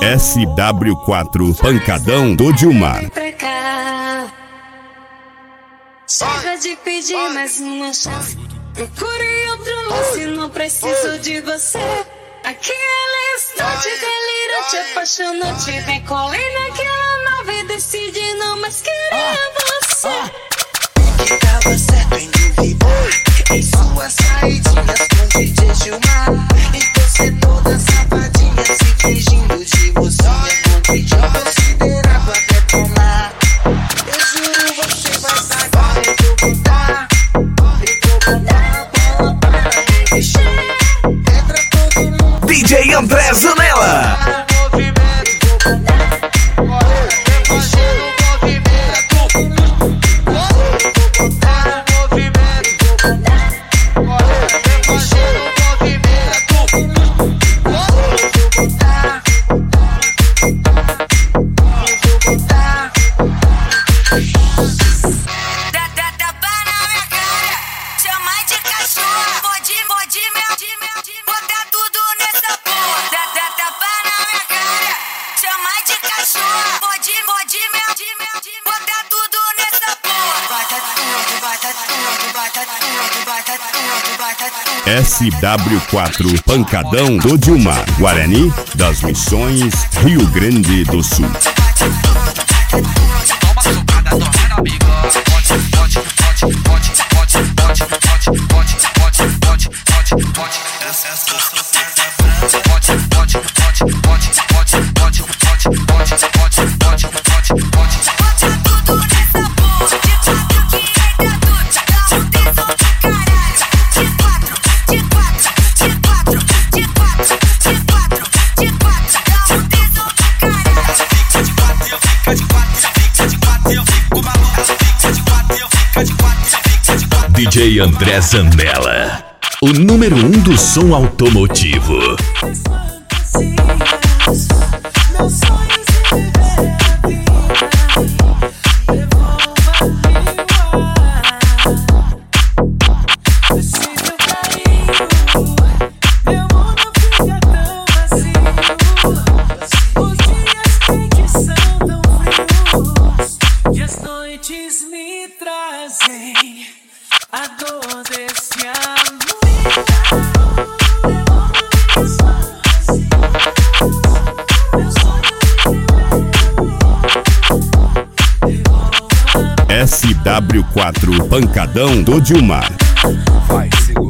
SW4 Pancadão do Dilmar. Chega de pedir mais uma chance. Procure outro lance, não preciso de você. Aquele instante delirante, apaixonante. Vem colei naquela nave, decide não mais querer você. Que tava certo em duvidar em suas saidinhas com DJ Dilmar. E você toda safadinha, se fingindo de mocinha com DJ considerado até tomar. Eu juro, você vai saber. Eu vou botar a bola para mexer. Entra todo mundo. DJ André Zanella. SW4 Pancadão do Dilmar, Guarani das Missões, Rio Grande do Sul. DJ André Zanella, o número 1 do som automotivo. Me trazem a dor desse amor. SW4 Pancadão do Dilmar. Vai, segura.